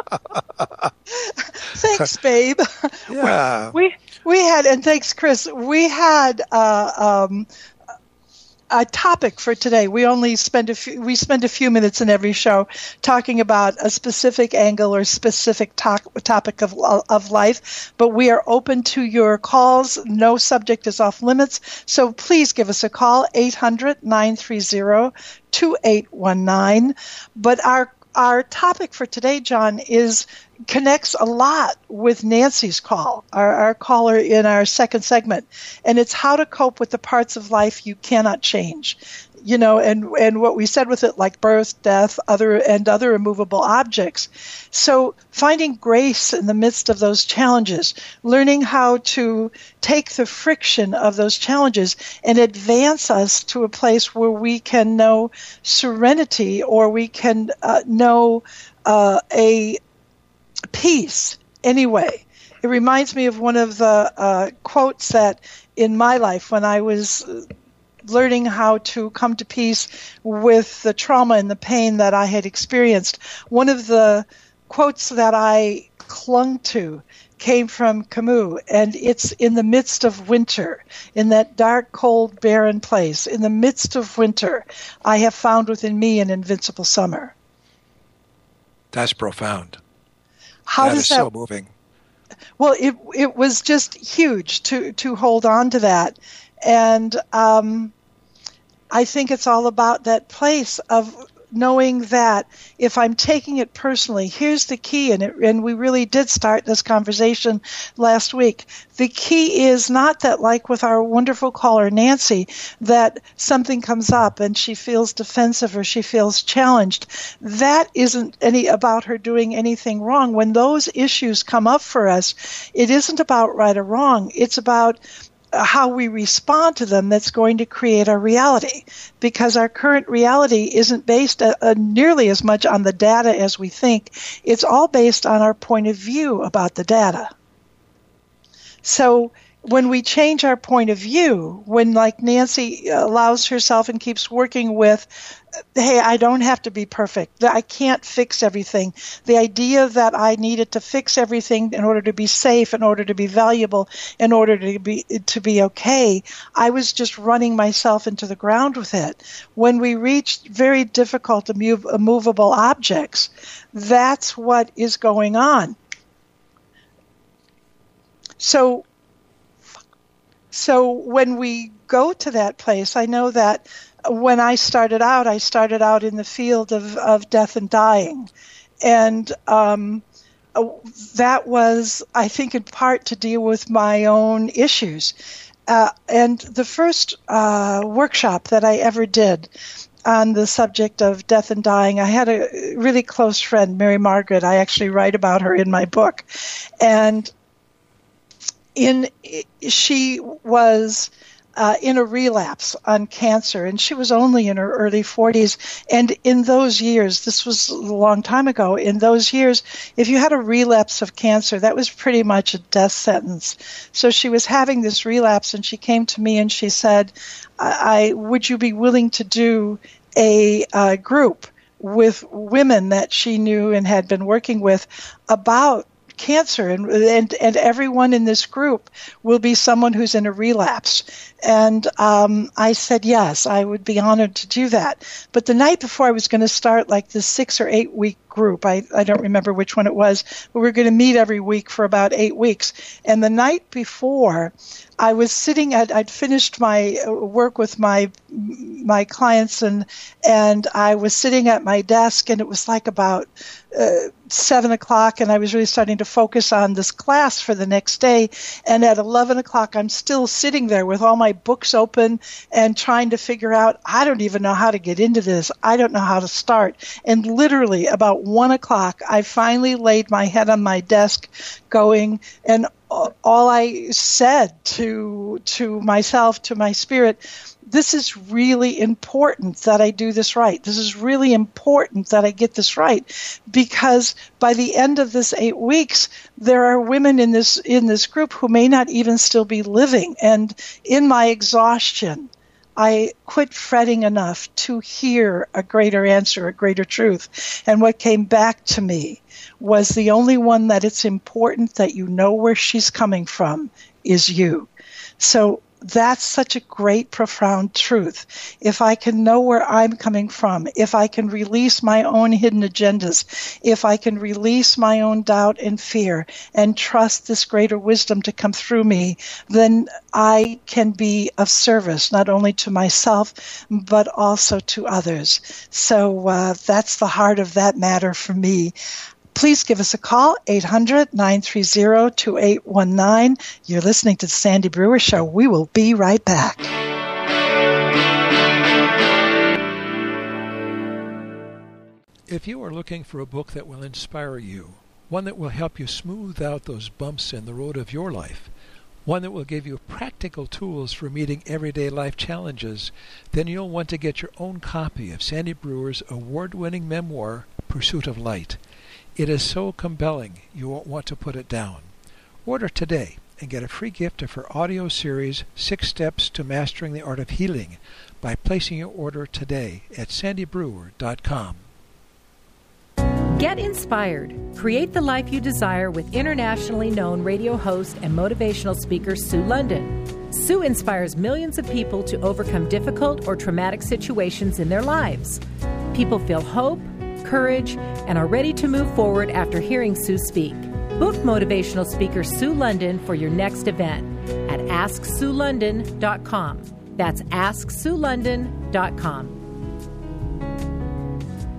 Thanks, babe. Yeah. We we had, and thanks, Chris. We had uh, um, a topic for today. We only spend a few, we spend a few minutes in every show talking about a specific angle or specific to- topic of of life, but we are open to your calls. No subject is off limits, so please give us a call, eight hundred, nine three zero, two eight one nine. But our our topic for today, John, is connects a lot with Nancy's call, our, our caller in our second segment, and it's how to cope with the parts of life you cannot change. You know, and, and what we said with it, like birth, death, other and other immovable objects. So finding grace in the midst of those challenges, learning how to take the friction of those challenges and advance us to a place where we can know serenity, or we can uh, know uh, a peace anyway. It reminds me of one of the uh, quotes that in my life when I was learning how to come to peace with the trauma and the pain that I had experienced. One of the quotes that I clung to came from Camus, and it's in the midst of winter, in that dark, cold, barren place, in the midst of winter, I have found within me an invincible summer. That's profound. How that does is that, so moving. Well, it it was just huge to, to hold on to that. And um, I think it's all about that place of knowing that if I'm taking it personally, here's the key, and, it, and we really did start this conversation last week. The key is not that, like with our wonderful caller Nancy, that something comes up and she feels defensive or she feels challenged. That isn't any about her doing anything wrong. When those issues come up for us, it isn't about right or wrong. It's about how we respond to them that's going to create our reality, because our current reality isn't based uh, uh, nearly as much on the data as we think. It's all based on our point of view about the data. So when we change our point of view, when like Nancy allows herself and keeps working with, hey, I don't have to be perfect. I can't fix everything. The idea that I needed to fix everything in order to be safe, in order to be valuable, in order to be to be okay, I was just running myself into the ground with it. When we reach very difficult, immovable objects, that's what is going on. So, so when we go to that place, I know that when I started out, I started out in the field of, of death and dying. And um, that was, I think, in part to deal with my own issues. Uh, and the first uh, workshop that I ever did on the subject of death and dying, I had a really close friend, Mary Margaret. I actually write about her in my book. And in she was uh, in a relapse on cancer, and she was only in her early forties. And in those years, this was a long time ago, in those years, if you had a relapse of cancer, that was pretty much a death sentence. So she was having this relapse, and she came to me and she said, I, I would you be willing to do a uh, group with women that she knew and had been working with about cancer, and, and and everyone in this group will be someone who's in a relapse. And um, I said yes, I would be honored to do that. But the night before I was going to start like this six or eight week group, I, I don't remember which one it was, but we were going to meet every week for about eight weeks. And the night before, I was sitting at, I'd finished my work with my my clients, and and I was sitting at my desk, and it was like about uh, seven o'clock, and I was really starting to focus on this class for the next day. And at eleven o'clock, I'm still sitting there with all my books open and trying to figure out, I don't even know how to get into this. I don't know how to start. And literally about one o'clock, I finally laid my head on my desk going, and all I said to to myself, to my spirit, this is really important that I do this right. This is really important that I get this right, because by the end of this eight weeks, there are women in this in this group who may not even still be living. And in my exhaustion, I quit fretting enough to hear a greater answer, a greater truth. And what came back to me was the only one that it's important that you know where she's coming from is you. So that's such a great, profound truth. If I can know where I'm coming from, if I can release my own hidden agendas, if I can release my own doubt and fear and trust this greater wisdom to come through me, then I can be of service not only to myself, but also to others. So uh, that's the heart of that matter for me. Please give us a call, eight hundred, nine three zero, two eight one nine. You're listening to The Sandy Brewer Show. We will be right back. If you are looking for a book that will inspire you, one that will help you smooth out those bumps in the road of your life, one that will give you practical tools for meeting everyday life challenges, then you'll want to get your own copy of Sandy Brewer's award-winning memoir, Pursuit of Light. It is so compelling, you won't want to put it down. Order today and get a free gift of her audio series, Six Steps to Mastering the Art of Healing, by placing your order today at sandy brewer dot com. Get inspired. Create the life you desire with internationally known radio host and motivational speaker Sue London. Sue inspires millions of people to overcome difficult or traumatic situations in their lives. People feel hope, courage, and are ready to move forward after hearing Sue speak. Book motivational speaker Sue London for your next event at ask sue london dot com. That's ask sue london dot com.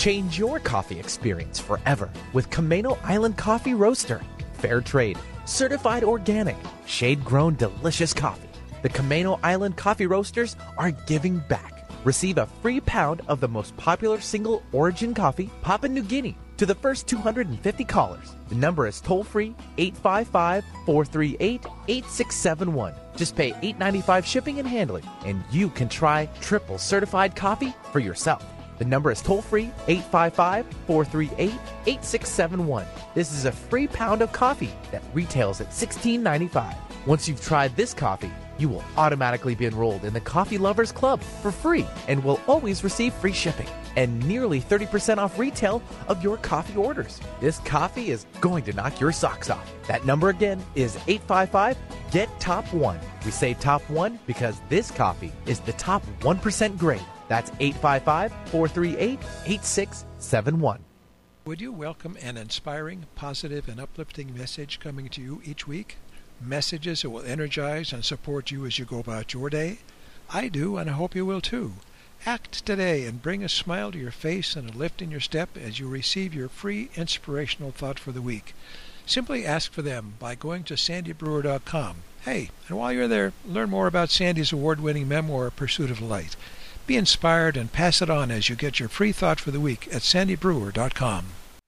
Change your coffee experience forever with Camano Island Coffee Roaster. Fair trade, certified organic, shade-grown delicious coffee. The Camano Island Coffee Roasters are giving back. Receive a free pound of the most popular single origin coffee, Papua New Guinea, to the first two hundred fifty callers. The number is toll-free eight five five, four three eight, eight six seven one. Just pay eight dollars and ninety-five cents shipping and handling, and you can try triple certified coffee for yourself. The number is toll-free eight five five, four three eight, eight six seven one. This is a free pound of coffee that retails at sixteen ninety-five. Once you've tried this coffee, you will automatically be enrolled in the Coffee Lovers Club for free and will always receive free shipping and nearly thirty percent off retail of your coffee orders. This coffee is going to knock your socks off. That number again is eight five five, G E T Top one. We say Top one because this coffee is the top one percent grade. That's eight five five, four three eight, eight six seven one. Would you welcome an inspiring, positive, and uplifting message coming to you each week? Messages that will energize and support you as you go about your day? I do, and I hope you will too. Act today and bring a smile to your face and a lift in your step as you receive your free inspirational thought for the week. Simply ask for them by going to sandy brewer dot com. Hey, and while you're there, learn more about Sandy's award-winning memoir, Pursuit of Light. Be inspired and pass it on as you get your free thought for the week at sandy brewer dot com.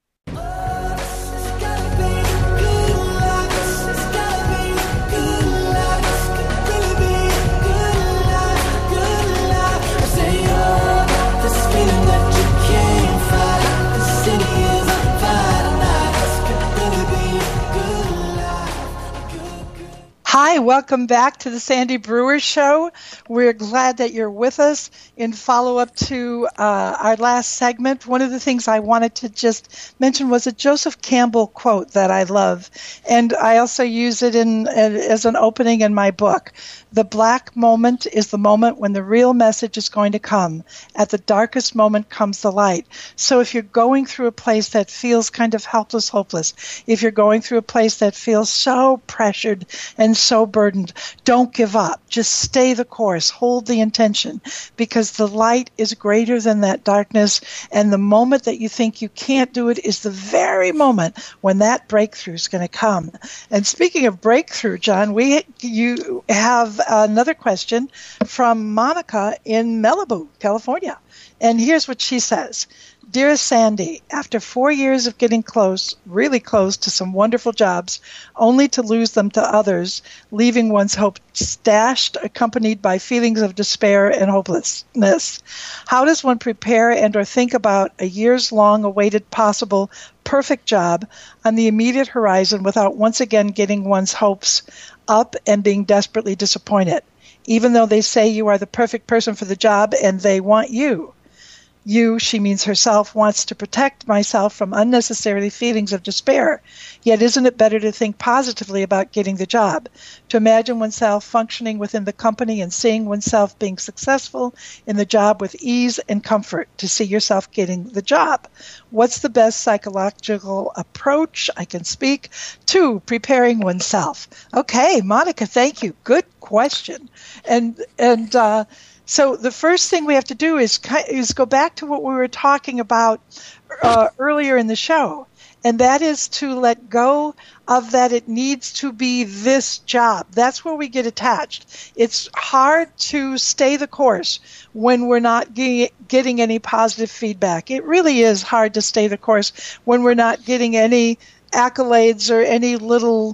Hi, welcome back to the Sandy Brewer Show. We're glad that you're with us in follow-up to uh, our last segment. One of the things I wanted to just mention was a Joseph Campbell quote that I love, and I also use it in as an opening in my book. The black moment is the moment when the real message is going to come. At the darkest moment comes the light. So if you're going through a place that feels kind of helpless, hopeless, if you're going through a place that feels so pressured and so burdened, don't give up. Just stay the course. Hold the intention, because the light is greater than that darkness, and the moment that you think you can't do it is the very moment when that breakthrough is going to come. And speaking of breakthrough, John, we you have another question from Monica in Malibu, California. And here's what she says. Dearest Sandy, after four years of getting close, really close to some wonderful jobs, only to lose them to others, leaving one's hope dashed, accompanied by feelings of despair and hopelessness, how does one prepare and or think about a years-long awaited possible perfect job on the immediate horizon without once again getting one's hopes up and being desperately disappointed, even though they say you are the perfect person for the job and they want you? You, she means herself, wants to protect myself from unnecessary feelings of despair. Yet isn't it better to think positively about getting the job? To imagine oneself functioning within the company and seeing oneself being successful in the job with ease and comfort, to see yourself getting the job. What's the best psychological approach, I can speak, to preparing oneself? Okay, Monica, thank you. Good question. And, and, uh, So the first thing we have to do is is go back to what we were talking about uh, earlier in the show, and that is to let go of that it needs to be this job. That's where we get attached. It's hard to stay the course when we're not ge- getting any positive feedback. It really is hard to stay the course when we're not getting any accolades or any little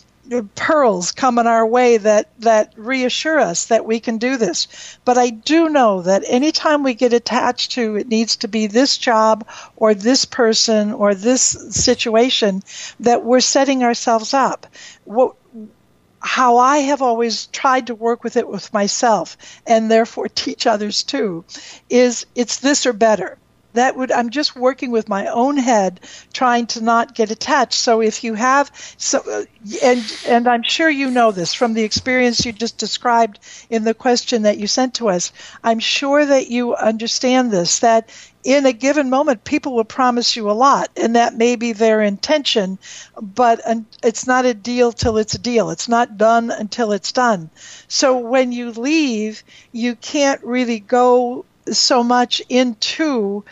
pearls coming our way that, that reassure us that we can do this. But I do know that anytime we get attached to it needs to be this job or this person or this situation, that we're setting ourselves up. What, how I have always tried to work with it with myself, and therefore teach others too, is it's this or better. That would, I'm just working with my own head, trying to not get attached. So if you have, so, and and I'm sure you know this from the experience you just described in the question that you sent to us, I'm sure that you understand this, that in a given moment, people will promise you a lot, and that may be their intention, but it's not a deal till it's a deal. It's not done until it's done. So when you leave, you can't really go so much into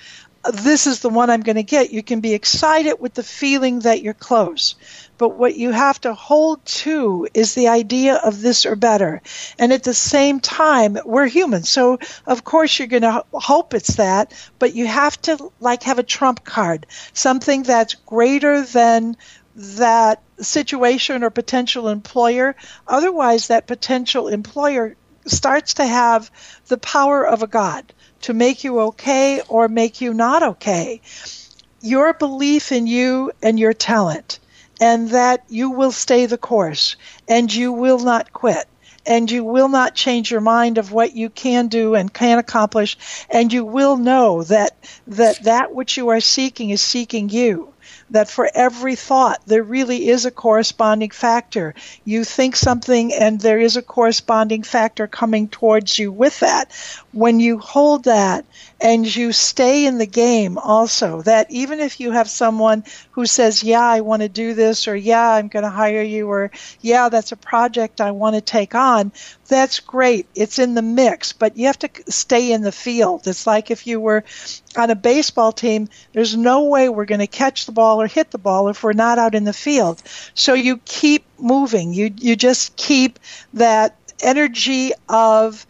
this is the one I'm going to get. You can be excited with the feeling that you're close. But what you have to hold to is the idea of this or better. And at the same time, we're human. So, of course, you're going to hope it's that. But you have to, like, have a trump card, something that's greater than that situation or potential employer. Otherwise, that potential employer starts to have the power of a god to make you okay or make you not okay. Your belief in you and your talent, and that you will stay the course, and you will not quit, and you will not change your mind of what you can do and can accomplish, and you will know that that, that which you are seeking is seeking you. That for every thought, there really is a corresponding factor. You think something, and there is a corresponding factor coming towards you with that. When you hold that, and you stay in the game also, that even if you have someone who says, yeah, I want to do this, or yeah, I'm going to hire you, or yeah, that's a project I want to take on, that's great. It's in the mix, but you have to stay in the field. It's like if you were on a baseball team, there's no way we're going to catch the ball or hit the ball if we're not out in the field. So you keep moving. You you just keep that energy of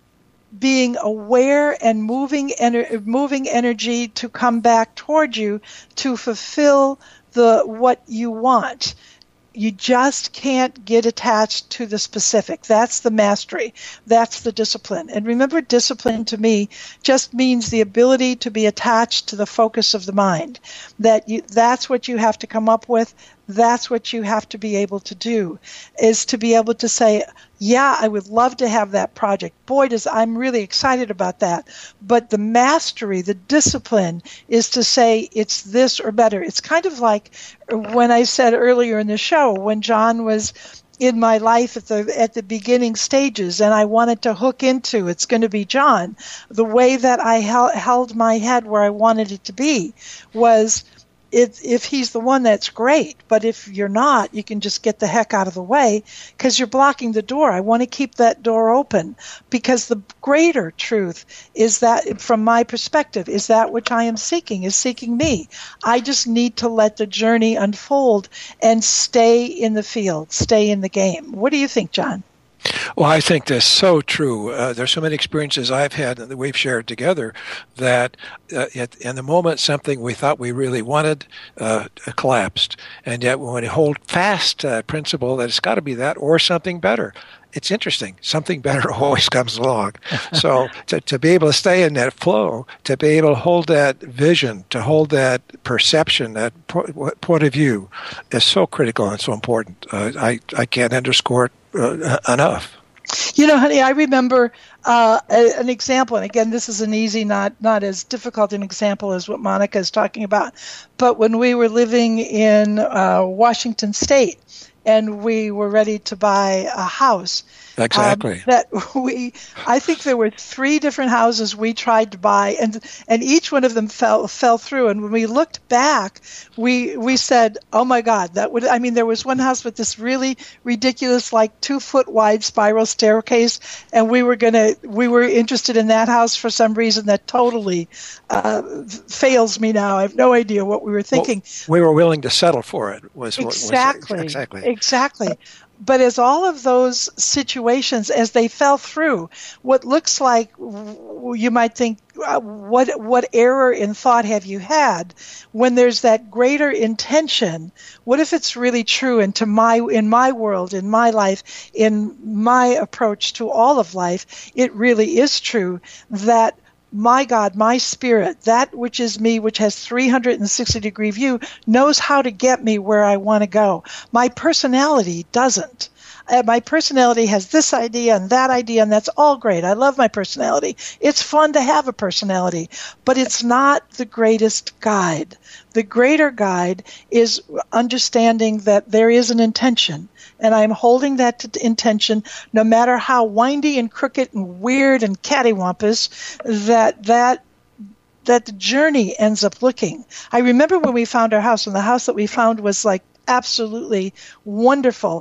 being aware and moving ener- moving energy to come back toward you to fulfill the what you want. You just can't get attached to the specific. That's the mastery. That's the discipline. And remember, discipline to me just means the ability to be attached to the focus of the mind. That you, that's what you have to come up with. That's what you have to be able to do, is to be able to say, yeah, I would love to have that project. Boy, does I'm really excited about that. But the mastery, the discipline, is to say it's this or better. It's kind of like when I said earlier in the show, when John was in my life at the at the beginning stages, and I wanted to hook into it's going to be John. The way that I held, held my head where I wanted it to be was, If, if he's the one, that's great. But if you're not, you can just get the heck out of the way because you're blocking the door. I want to keep that door open because the greater truth is that, from my perspective, is that which I am seeking, is seeking me. I just need to let the journey unfold and stay in the field, stay in the game. What do you think, John? Well, I think that's so true. Uh, there's so many experiences I've had that we've shared together that uh, at, in the moment something we thought we really wanted uh, collapsed. And yet when we hold fast to uh, principle that it's got to be that or something better, it's interesting. Something better always comes along. So to, to be able to stay in that flow, to be able to hold that vision, to hold that perception, that po- point of view is so critical and so important. Uh, I, I can't underscore it uh, enough. You know, honey, I remember uh, a, an example, and again, this is an easy, not not as difficult an example as what Monica is talking about, but when we were living in uh, Washington State, and we were ready to buy a house. Exactly. Um, that we, I think there were three different houses we tried to buy, and and each one of them fell fell through. And when we looked back, we we said, "Oh my God, that would." I mean, there was one house with this really ridiculous, like two foot wide spiral staircase, and we were gonna we were interested in that house for some reason that totally uh, fails me now. I have no idea what we were thinking. Well, we were willing to settle for it. Was exactly was, exactly exactly. But as all of those situations, as they fell through, what looks like, you might think, uh, what what error in thought have you had? When there's that greater intention, what if it's really true? And to my in my world, in my life, in my approach to all of life, it really is true that my God, my spirit, that which is me, which has three hundred sixty degree view, knows how to get me where I want to go. My personality doesn't. Uh, my personality has this idea and that idea, and that's all great. I love my personality. It's fun to have a personality, but it's not the greatest guide. The greater guide is understanding that there is an intention, and I'm holding that t- intention no matter how windy and crooked and weird and cattywampus that that that the journey ends up looking. I remember when we found our house, and the house that we found was like absolutely wonderful.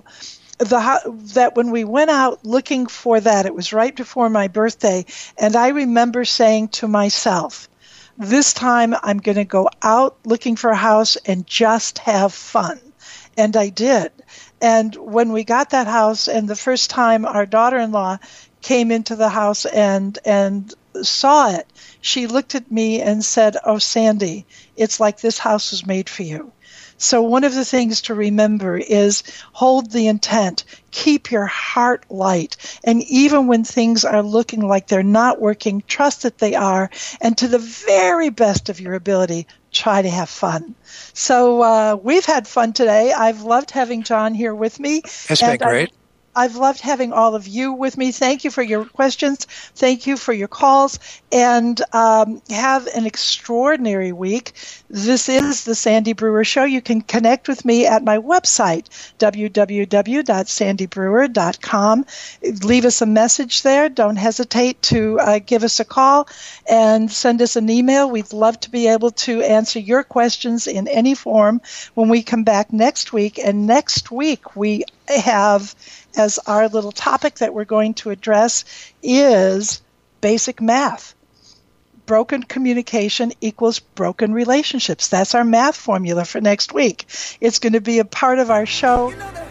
The that when we went out looking for that, it was right before my birthday, and I remember saying to myself, This time I'm going to go out looking for a house and just have fun. And I did. And when we got that house, and the first time our daughter-in-law came into the house and and saw it, she looked at me and said, "Oh, Sandy, it's like this house was made for you." So one of the things to remember is hold the intent, keep your heart light, and even when things are looking like they're not working, trust that they are, and to the very best of your ability, try to have fun. So uh, we've had fun today. I've loved having John here with me. It's been great. I- I've loved having all of you with me. Thank you for your questions. Thank you for your calls. And um, have an extraordinary week. This is the Sandy Brewer Show. You can connect with me at my website, w w w dot sandy brewer dot com. Leave us a message there. Don't hesitate to uh, give us a call and send us an email. We'd love to be able to answer your questions in any form when we come back next week. And next week we have, as our little topic that we're going to address, is basic math. Broken communication equals broken relationships. That's our math formula for next week. It's going to be a part of our show.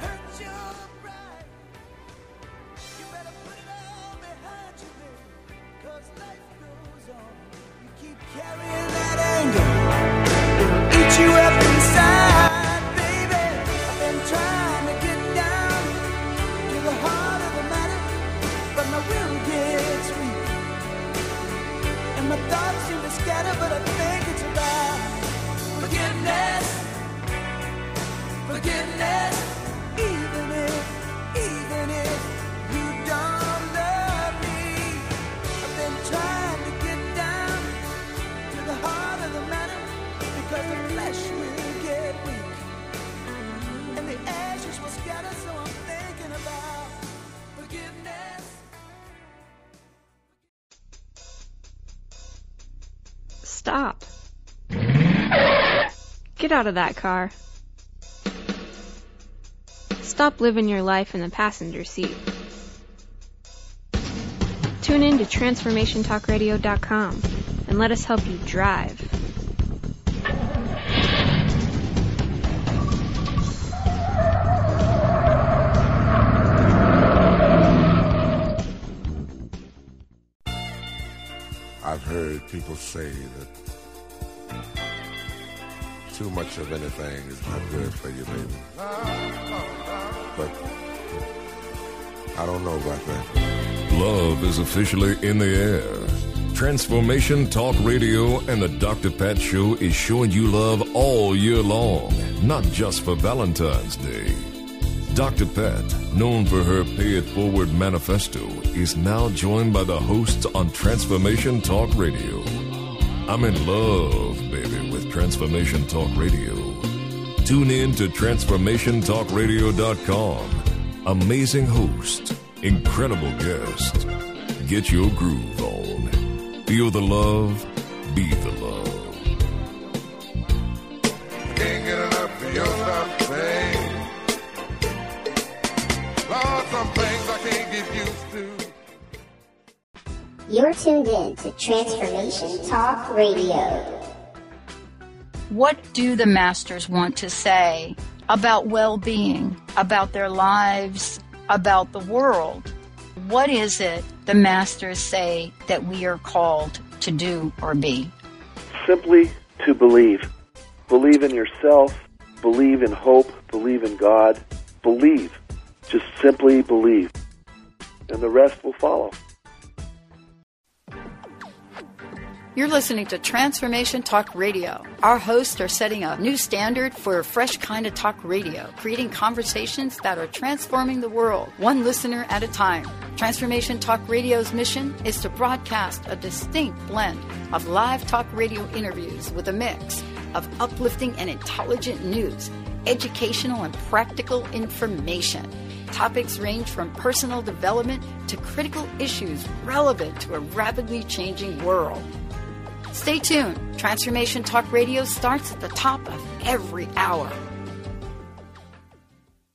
Stop. Get out of that car. Stop living your life in the passenger seat. Tune in to transformation talk radio dot com and let us help you drive. I've heard people say that too much of anything is not good for you, baby. But I don't know about that. Love is officially in the air. Transformation Talk Radio and the Doctor Pat Show is showing you love all year long, not just for Valentine's Day. Doctor Pat, known for her Pay It Forward manifesto, is now joined by the hosts on Transformation Talk Radio. I'm in love, baby, with Transformation Talk Radio. Tune in to transformation talk radio dot com. Amazing host, incredible guest. Get your groove on. Feel the love, be the love. Can't get enough of your stuff, babe. Lord, some things I can't get used to. You're tuned in to Transformation Talk Radio. What do the masters want to say about well-being, about their lives, about the world? What is it the masters say that we are called to do or be? Simply to believe. Believe in yourself, believe in hope, believe in God, believe. Just simply believe. And the rest will follow. You're listening to Transformation Talk Radio. Our hosts are setting a new standard for a fresh kind of talk radio, creating conversations that are transforming the world, one listener at a time. Transformation Talk Radio's mission is to broadcast a distinct blend of live talk radio interviews with a mix of uplifting and intelligent news, educational and practical information. Topics range from personal development to critical issues relevant to a rapidly changing world. Stay tuned. Transformation Talk Radio starts at the top of every hour.